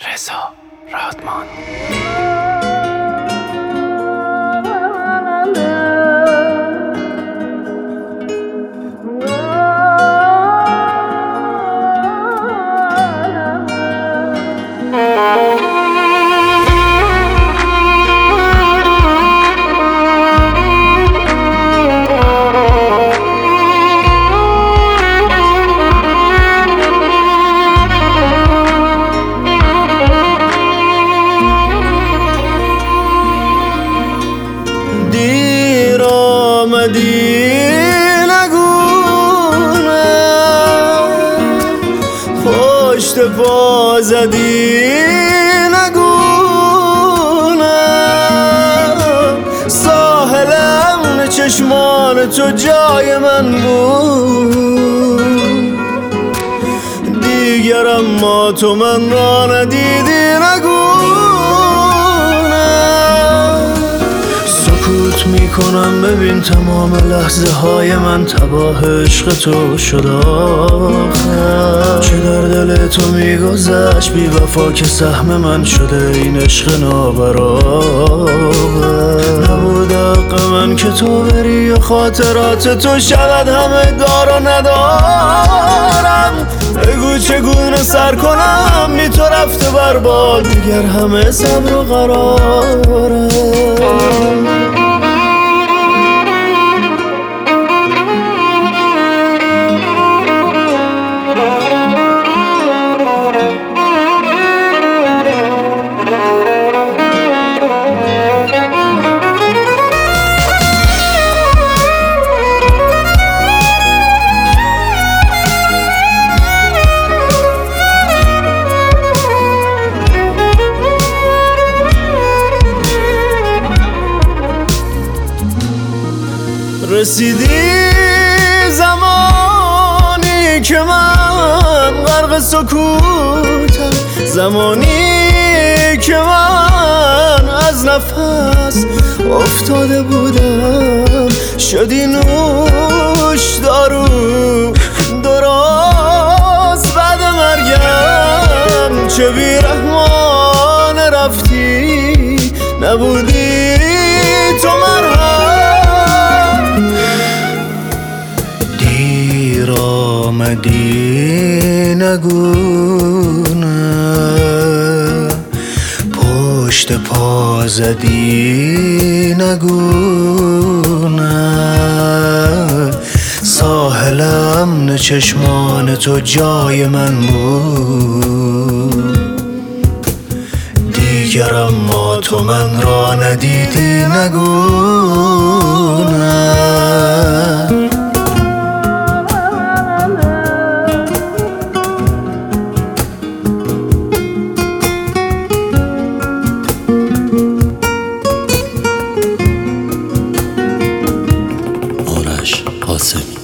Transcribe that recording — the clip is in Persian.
رضا رادمان. دیر آمدی نگونه، پشت پا زدی نگونه، ساحلم چشمان تو جای من بود، دیگر اما تو من را ندیدی نگونه. سکوت میکنم ببین تمام لحظه های من تباه عشق تو شد آخر، چه در دل تو میگذشت بی وفا که سهم من شده این عشق نابرابر. نبود حق من که تو بری و خاطرات تو شود همه دار و ندارم. بگو چگونه سر کنم بی تو رفته برباد، دیگر همه صبر و قراره. رسیدی زمانی که من غرق سکوتم، زمانی که من از نفس افتاده بودم، شدی نوش دارو درست بعد مرگم. چه بیرحمانه رفتی، نبودی تو آمدی نگونه، پشت پا زدی نگونه، ساحلم نه چشمان تو جای من بود، دیگر اما تو من را ندیدی نگونه. قاسمی